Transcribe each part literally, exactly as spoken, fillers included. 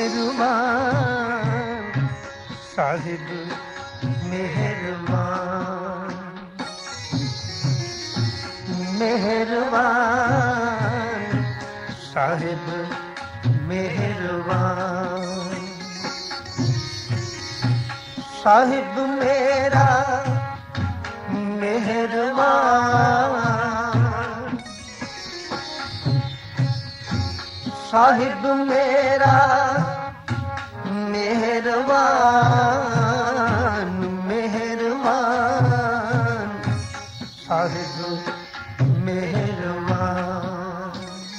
मेहरबान साहिब मेहरबान, मेहरबान साहिब मेहरबान, साहिब मेरा मेहरबान, साहिब मेरा मेहरबान, मेहरबान साहिब मेहरबान,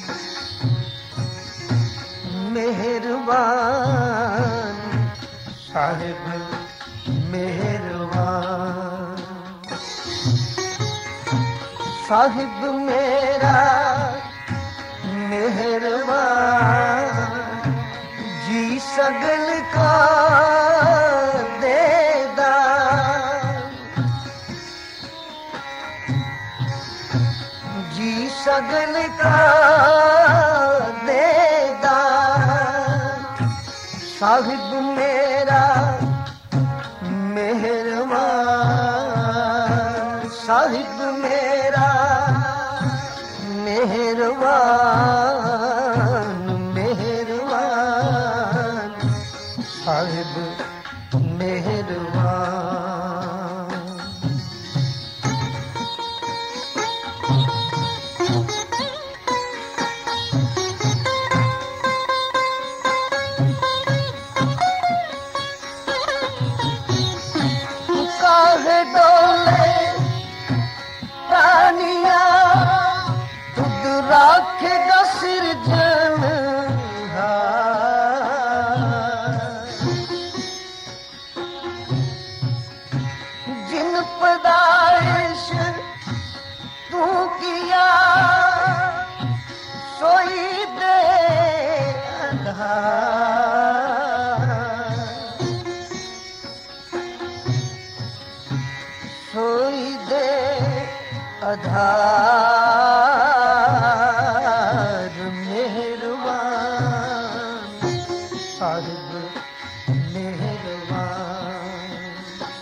मेहरबान साहिब मेहरबान, साहिब मेरा मेहरबान, जी सगल का देदार, जी सगल का देदार, साहिब मेरा मेहरबान, साहिब मेरा मेहरबान, मेहरबान साहिब मेहरबान। काहे डोले प्राणिया खुद राखेगा सिरजनहार, जिन पैदाइश तू किया सोई दे आधार, सोई दे आधार, मेहरबान साहिब मेहरबान,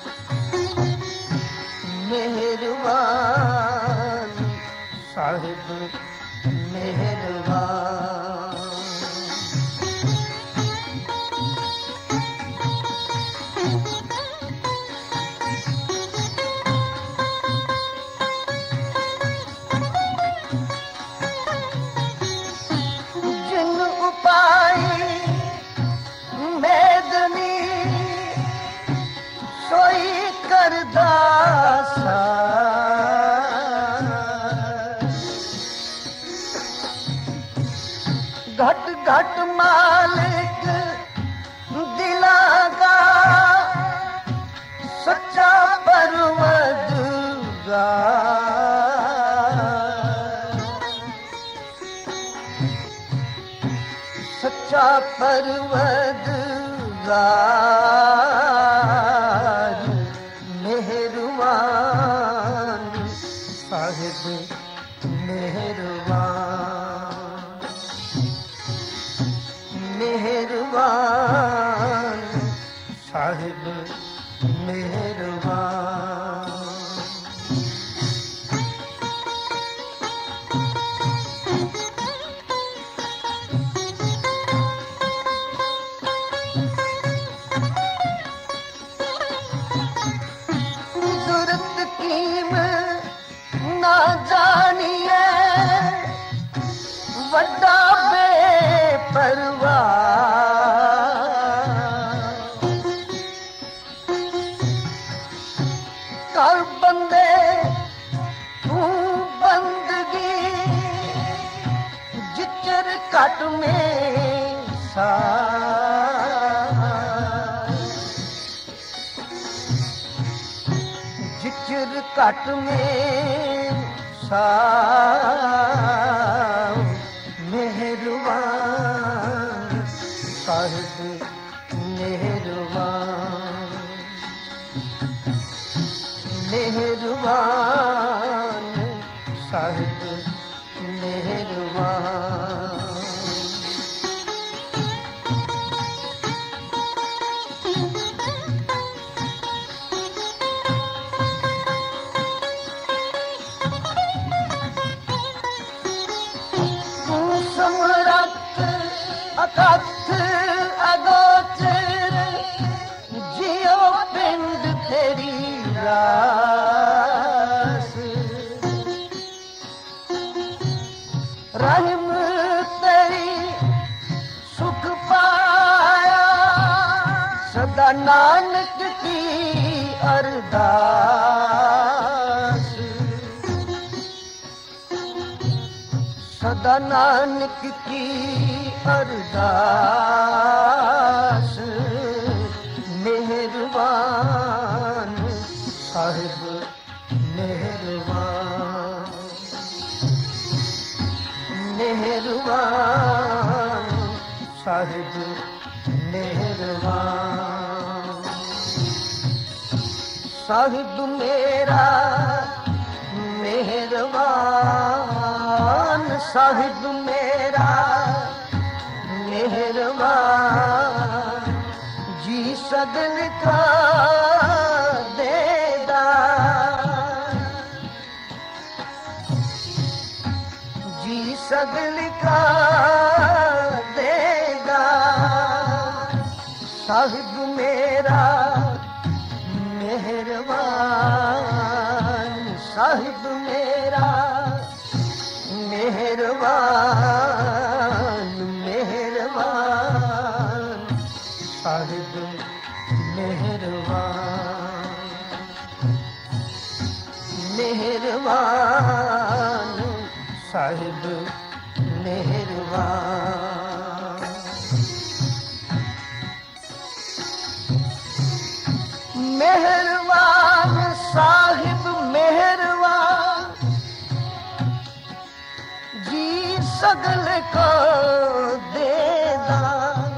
मेहरबान साहिब मेहरबान। जिन उपाई मेदनी सोई करदा घट घट मालिक दिला का सच्चा परवरदिगार, सच्चा परवरदिगार, मेहरबान साहिब मेहरबान, मेहरबान साहिब मेहरबान। सूरत कीम ना जानिए वड्डा बेपरवाह, कर बंदे तू बंदगी जिचर कट में सा, जिचर कट में सा, मेहरबान साहिब मेहरबान, मेहरबान साहिब मेहरबान। कथ अगोचर जियो पिंड तेरी रास रहम तेरी सुख पाया सदा नानक की अरदास सदा नानक की अरदास मेहरबान साहिब मेहरबान मेहरबान साहिब मेहरबान साहिब मेरा मेहरबान साहिब मेरा मेहरबान जी सगल का देदा जी सगल का देगा साहिब मेरा मेहरबान साहिब मेरा मेहरबान मेहरबान साहिब मेहरबान मेहरबान साहिब मेहरबान मेहरबान साहिब मेहरबान जी सगल को देदान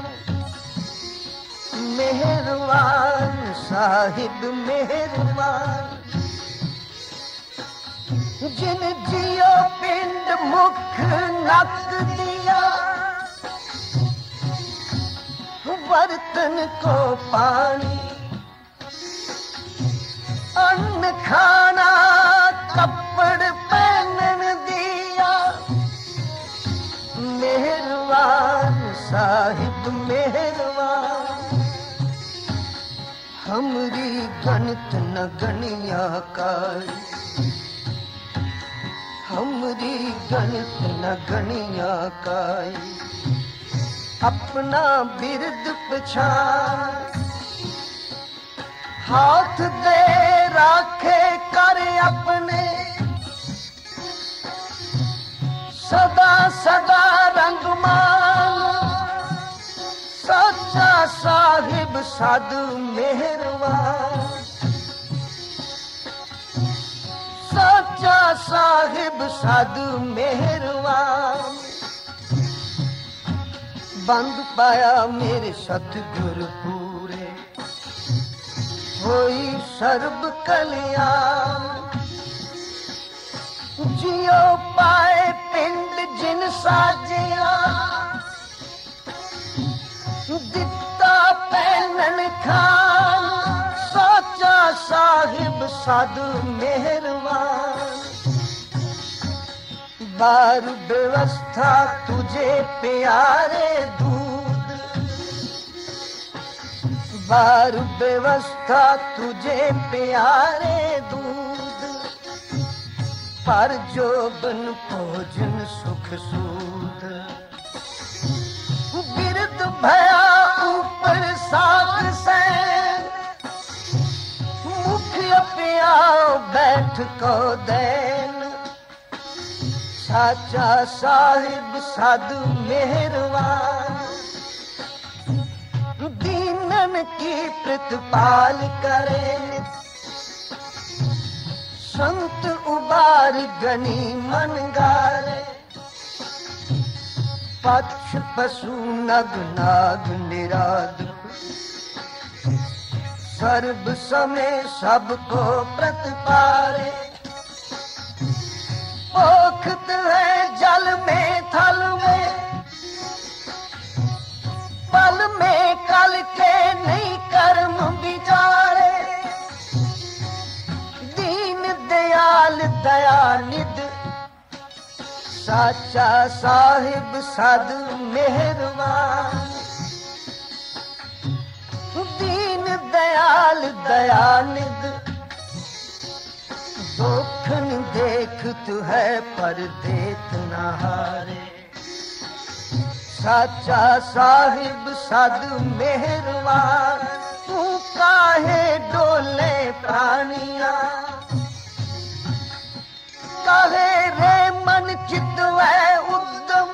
मेहरबान साहिब मेहरबान जिन जियो पिंड मुख नक दिया बर्तन को पानी अन्न खाना कपड़ पहनन दिया मेहरबान साहिब मेहरबान हमरी गणत न गणिया काई हमरी गणत न गणिया काई अपना बिरद पछान हाथ दे राखे कर अपने सदा सदा रंगमान सच्चा साहिब साधु मेहरबान सच्चा साहिब साधु मेहरबान बंद पाया मेरे सतगुरु पूरे होई सर्ब कल्याण जियो पाए पिंड जिन साजिया दिता पहनन खान सच्चा साहिब साधु मेहरबान बार व्यवस्था तुझे प्यारे दूध बार व्यवस्था तुझे प्यारे दूध पर जोबन भोजन सुख सूद बिरद भया ऊपर सागर सैन मुख्य पिया बैठ को दैन साचा साहिब साधु मेहरबान दीनन की प्रतिपाल करे संत उबार गणी मन गारे पक्ष पशु नग नाग निराद सर्व समय सबको प्रतिपारे पोखत है जल में थल में पल में कल के नहीं कर्म विचारे दीन दयाल दयानिध साचा साहिब साध मेहरबान, दीन दयाल दयानिध, दोखन देख तू है पर देत न हारे। साचा साहिब साध मेहरबान, तू काहे डोले प्राणिया, काहे रे मन चित वै उद्दम,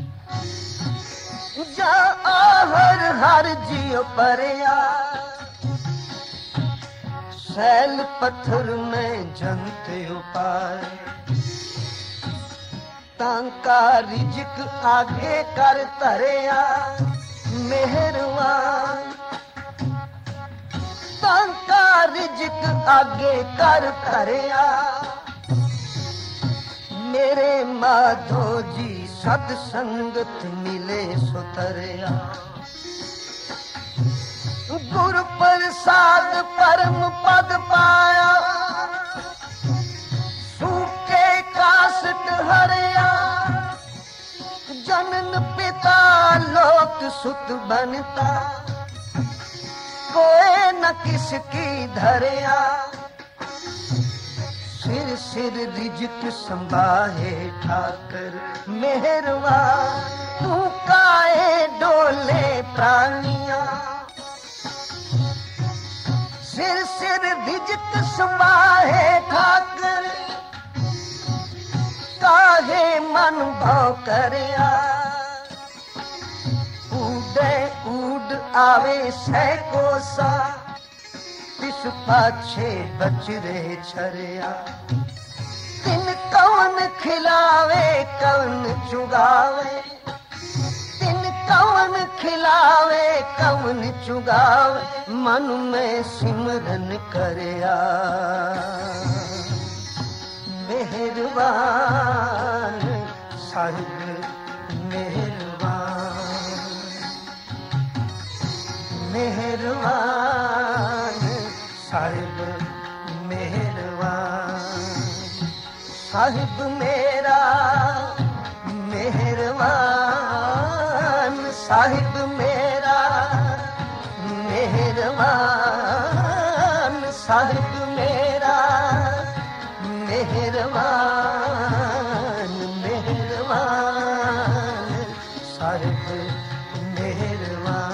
जा आहर हर जियो परया। सैल पत्थर में जंत उपाय, तांका रिजक आगे कर धरया मेहरबान, तांका रिजक आगे कर धरया। मेरे माधो जी सद संगत मिले सुतरिया, गुरु प्रसाद परम पद पाया, सूखे कासट हरिया। जनन पिता लोक सुत बनता, कोई न किसकी धरिया। सिर सिर रिजक संभाहे ठाकर मेहरबान, तू काहे डोले प्राणिया। सिर सिर रिजक संभाहे ठाकर, काहे मन भाव करया। उड़े उड़ आवे सैको सा, तिस पाछे बचरे छरिया। तिन कौन खिलावे कौन चुगावे, तिन कौन खिलावे कौन चुगावे। मन में सिमरन करया मेहरबान साहिब मेहरबान, मेहरबान साहिब मेहरबान। साहिब मेरा मेहरबान, साहिब मेरा मेहरबान, साहिब मेरा मेहरबान, मेहरबान साहिब मेहरबान।